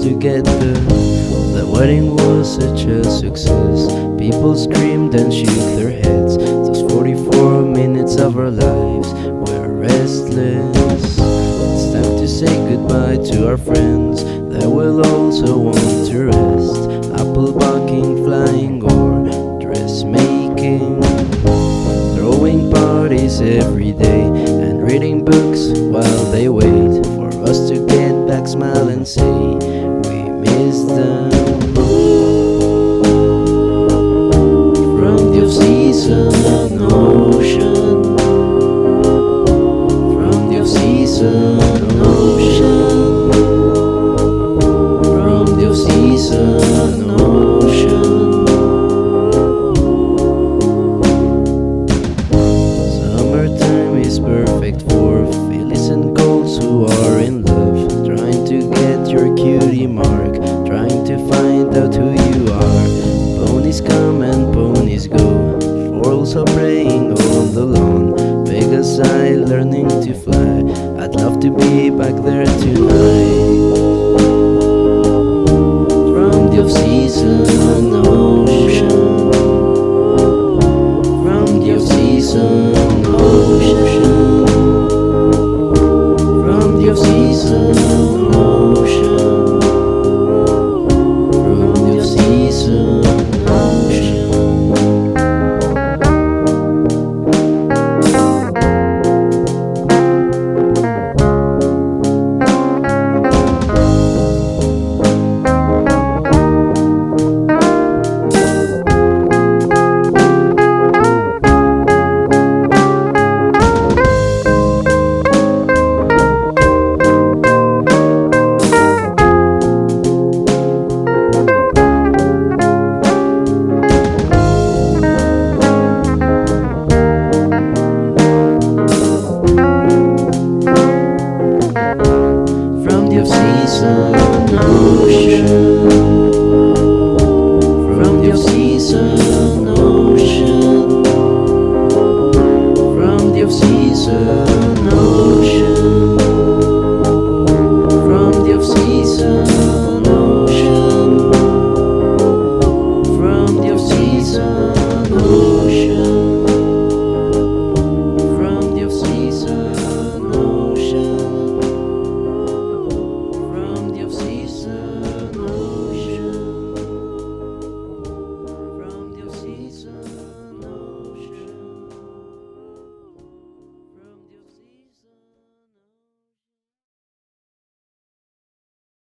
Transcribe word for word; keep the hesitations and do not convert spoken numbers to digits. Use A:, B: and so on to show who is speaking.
A: together. The wedding was such a success. People screamed and shook their heads. Those forty-four minutes of our lives were restless. It's time to say goodbye to our friends that will also want to rest. Apple bucking, flying, or dressmaking. Throwing parties every day and reading books while they wait for us to get back, smile and say we miss them. From the off-season ocean, from the off-season ocean, from the off-season ocean. Summertime is perfect for fillies and colts who are in love, trying to get your cutie mark, trying to find out who you are. Ponies come and ponies go, foals are praying on the lawn. Vegas I learning to fly, I'd love to be back there tonight. From the off-season ocean, from the off-season ocean, from the off-season ocean, from the off-season ocean. From the off-season ocean, from the off-season ocean, from the off-season ocean, from the off-season ocean, from the off-season